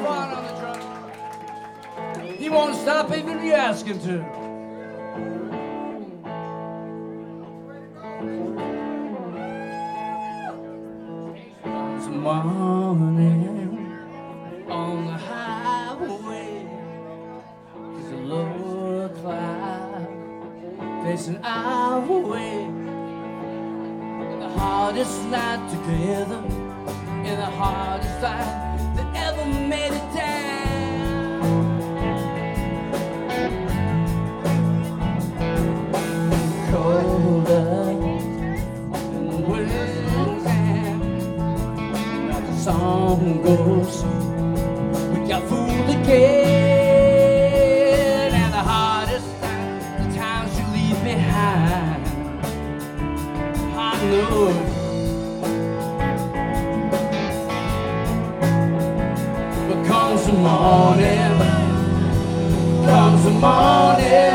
fun on the drum. He won't stop even if you ask him to. It's morning on the highway. There's a low cloud facing our way. In the hardest night together, in the hardest fight that ever made it down. Colder than the winds, and the song goes, we got fooled again. And the hardest time, the times you leave behind, I know. Comes the morning,